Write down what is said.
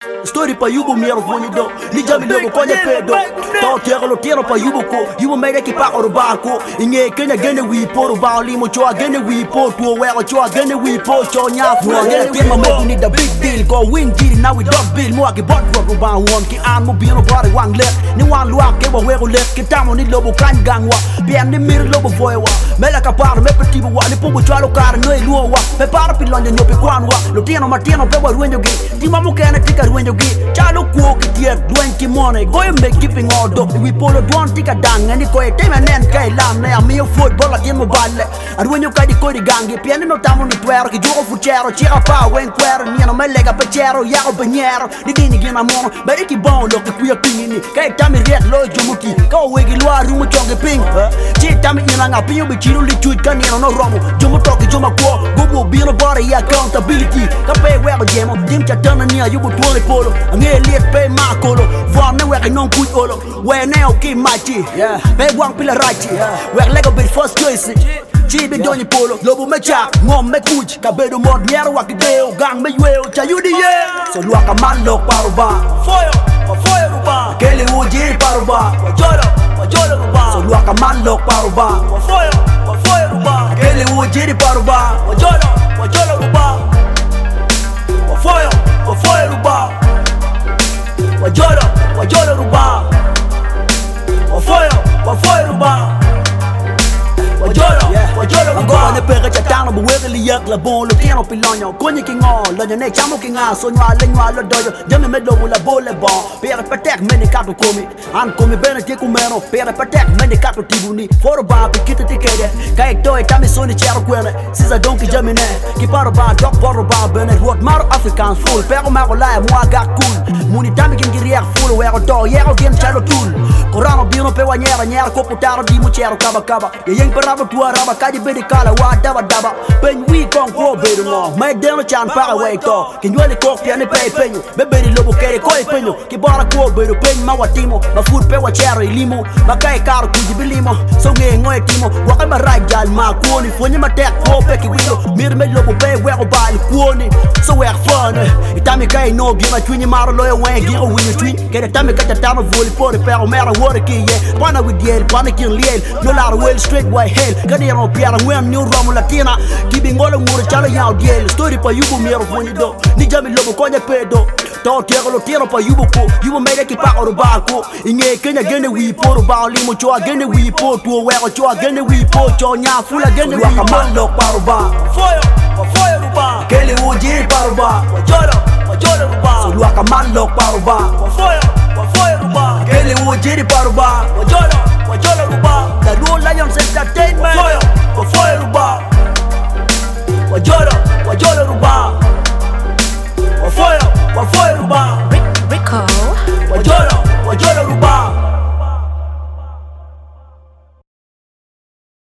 Story pa yubu miero foni do ni jami lobo konya pedo to tegalo tiro pa yubu ko yubu mede ki pa oruba ko inge kenya gene wi poru ba limo choa gene wi po to wego choa gene wi po cho nya fu gene wi mama ni the big deal go win deal now we dog bill mo ki bot ro ba won ki an mo bino bari wang le ni wan luak ke bo wego le ki tamo ni lobo kan gangwa bien ni mir lobo voewa mela ka par me petit wa ni pombo chalo kar no luo wa pe par pilonja nyopi kwanwa lo tieno matino pe wa ruenjo gi ti mamu kene tika ruenjo gi chalo kuo ki tiek duen ki mone go me keeping all do we polo don tika dang ni ko e teme nen kai lam na mi football at mo balle ruenjo kai di ko di gangi pieno no tamo ni tuero ki gioco fucero chira pa wen quero ni no me lega pechero ya o bagnero ni dini gi na mo ba ki bon lo ki kuya pingini kai tami riek lo jomuki ko we gi lo aru mo chonge ping chi tami ina nga pinyo bi chiru li chuit kan no romo jomo toki joma ko go bino bore ya accountability ka pe we ba jemo dim cha tana ni ayu bu tuole polo nge liet pe makolo vom ne we ka non kuit olo we ne o ki machi pe wang pila rachi we lego bit first choice chi be doni polo lobo me cha ngom me kuch ka bedo mod miero wa ki deo gang me yeo cha yudi ye so lua ka malo paruba foyo ruba kele uji paruba wajolo ruba so lua ka malo paruba foyo ruba kele uji paruba wajolo ruba foyo ruba wajolo ruba foyo ruba wajolo ruba ne pega chatano bu wele liak la bon lo tieno pilonyo konyi ki ngo lo ne chamo ki nga so nywa lo dojo jame me do la bole bon pere patek me ne kato komi an komi bene ti kumeno pere patek me ne kato tibuni foro ba pikite tikede kai to e tami so ni chero kwene sisa donki jame ne ki paro ba dok poro ba bene rot maro africans full pero ma ko la mo aga cool muni tami kin girier full we do yero gen chalo tool korano bino pe wanyera ko putaro di mo chero kaba ye yeng paraba tua raba kaji bedi kala wa daba pen wi kon ko bedu no mai deno chan para we to kin yole ko piane pe penyo be bedi lobo kere ko e penyo ki bara ko bedu pen ma watimo ma food pe wa chero limo ma kai karo ku jibilimo so nge ngoe timo wa ka marajal ma ko ni fonye ma tek ko pe ki wido mir me lobo pe we ko bal ko ni so we fun itami kai no gi ma twini maro lo we gi o wi twin kere tami ka tama voli por pe o mera wore ki ye pana with yel pana kin liel no la well straight way hell gadi no piara wen new romo latina kibi ngolo ngure chala yaw diel story pa yubu miero foni do ni jami lobo konya pedo to tegalo tiro pa yubu ko yubu mede ki pa oruba ko inge kenya gene wi poru ba limo choa gene wi po to we ko choa gene wi po cho nya fula gene wi ka malo paruba foyo ruba kele uji paruba wajolo ruba so lua ka malo paruba foyo ruba kele uji paruba wajolo ruba the Blue Lions Entertainment foyo ruba wajolo ruba foyo ruba Rico wajolo